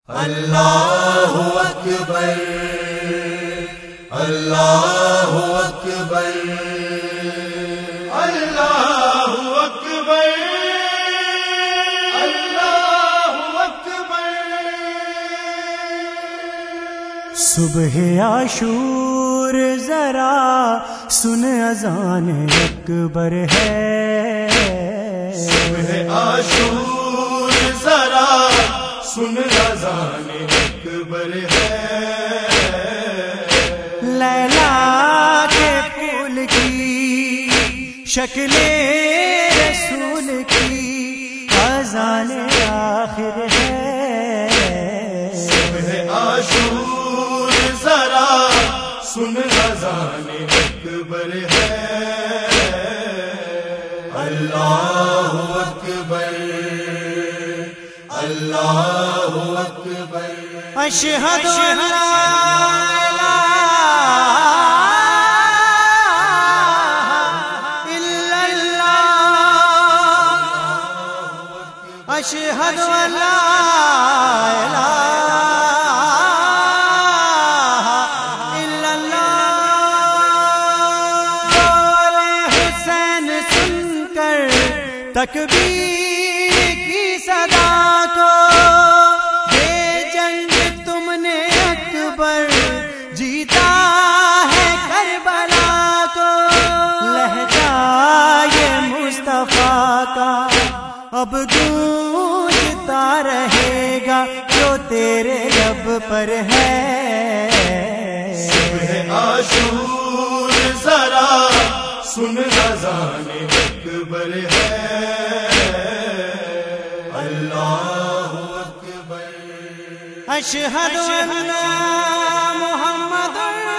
اللہ اکبر اللہ اکبر اللہ اکبر اللہ اکبر۔ صبح عاشور ذرا سن اذان اکبر ہے، صبح عاشور ذرا سن اذان اکبر ہے، لیلا کے پھول کی شکل رسول کی اذان آخر ہے، صبح عاشور ذرا سن اذان اکبر ہے، اللہ اکبر اللہ اکبر۔ اشہد ان لا الہ الا اللہ، اشہد ان لا الہ الا اللہ۔ بولے حسین سن کر تکبیر کی صدا کو، یہ جنگ تم نے اکبر جیتا ہے کربلا کو، لہجہ یہ مصطفیٰ کا اب گونجتا رہے گا جو تیرے لب پر ہے، صبح عاشور ذرا سن اذان اکبر ہے، اللہ اکبر۔ اشہد ان محمد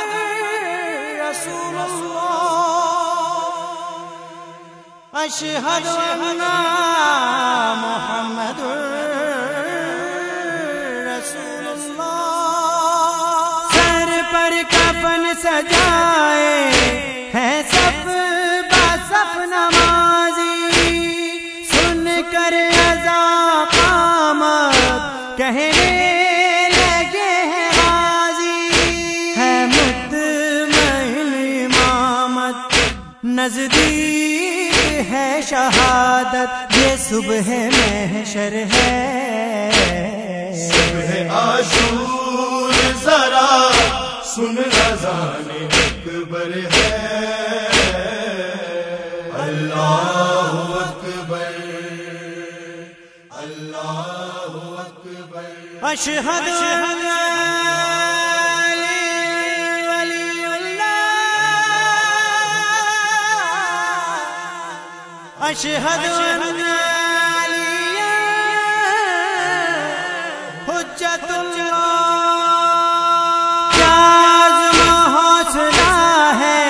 رسول اللہ، اشہد ان محمد رسول اللہ۔ سر پر کفن سجائے ہیں سب باصف نمازی، سن کر اذان قامت کہنے لگے ہیں غازی، ہے مطمئن امامت نزدیک ہے شہادت، یہ صبح محشر ہے، صبح عاشور ذرا سن اذان اکبر ہے، اللہ اکبر اللہ اکبر۔ اشہد ان علی ولی اللہ، اشہد ان علی حجت اللہ۔ کیا عزم حوصلہ ہے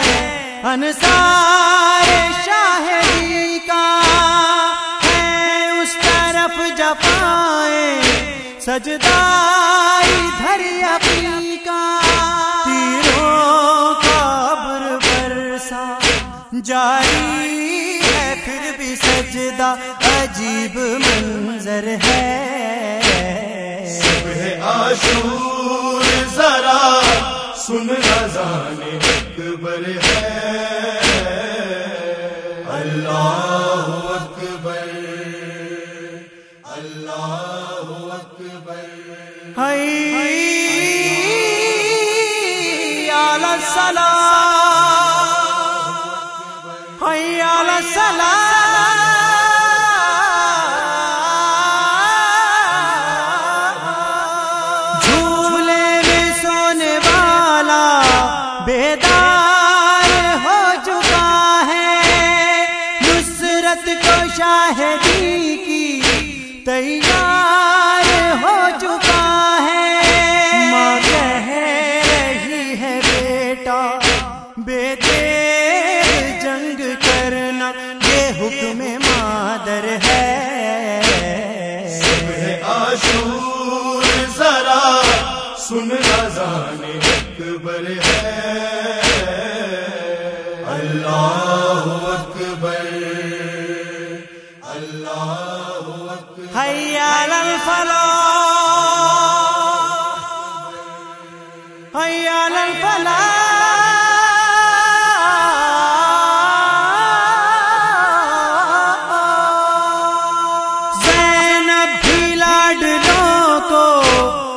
انصار شاہدی کا، ہے اس طرف جفائیں سجدہ ادھر یقین کا، تیروں کا ابر برسا جاری ہے پھر بھی سجدہ، عجیب منظر ہے، صبح عاشور ذرا سن اذان اکبر ہے، اللہ اکبر اللہ اکبر۔ حی علی الصلاۃ، حی علی الصلاۃ، جھولے میں سونے والا بیدار ہو چکا ہے، نصرت کو شاہدی کی تیار ہو چکا ہے، ماں کہہ رہی ہے بیٹا بیٹے جنگ کرنا، یہ حکم مادر ہے، صبح عاشور ذرا سن اذان اکبر ہے، اللہ اکبر اللہ اکبر۔ حی علی الفلاح۔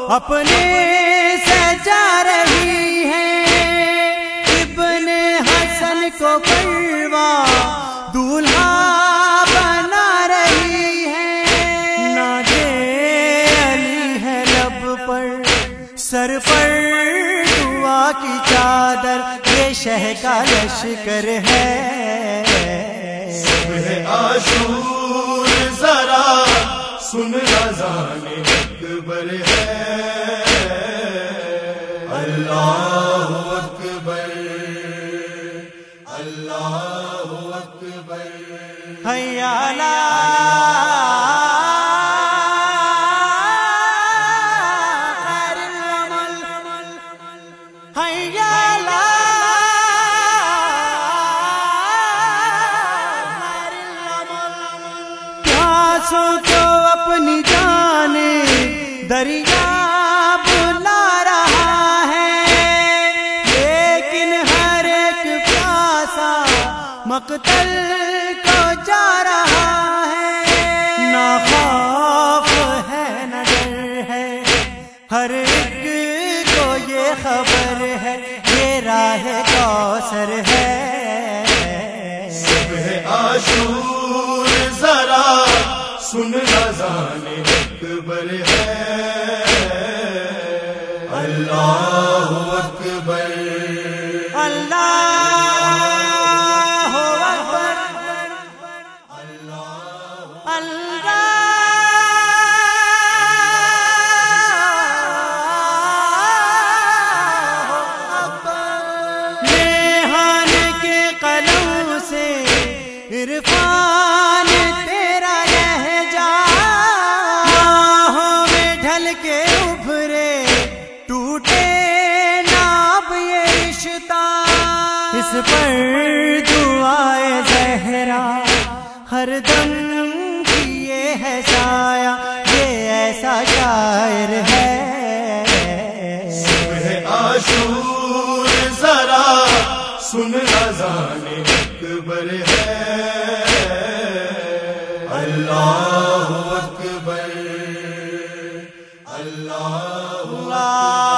اپنے سجا رہی ہے، ابن حسن کو پروا دولہا بنا رہی ہے، نادے علی ہے لب پر، سر پر دعا کی چادر، یہ شہ کا لشکر ہے۔ صبح عاشور ذرا سن اذان اکبر ہے، اللہ اکبر اللہ اکبر، حیا علی خیر العمل، حیا علی خیر العمل، پیاسوں کو اپنی جانے دریا بلا رہا ہے، لیکن ہر ایک پیاسا مقتل کو جا رہا ہے، نہ خوف ہے نہ ڈر ہے، ہر ایک کو یہ خبر ہے، یہ راہ کوثر ہے۔ صبح عاشور ذرا سن اذان اکبر ہے، اللہ اکبر اللہ عرفان تیرا لہجہ، راہوں میں ڈھل کے ابھرے ٹوٹے ناب یہ رشتہ، اس پر دعائے زہرا ہر دم کیے ہے سایہ، یہ ایسا شاعر ہے۔ صبح عاشور ذرا سن اذان اکبر ہے، اللہ اکبر اللہ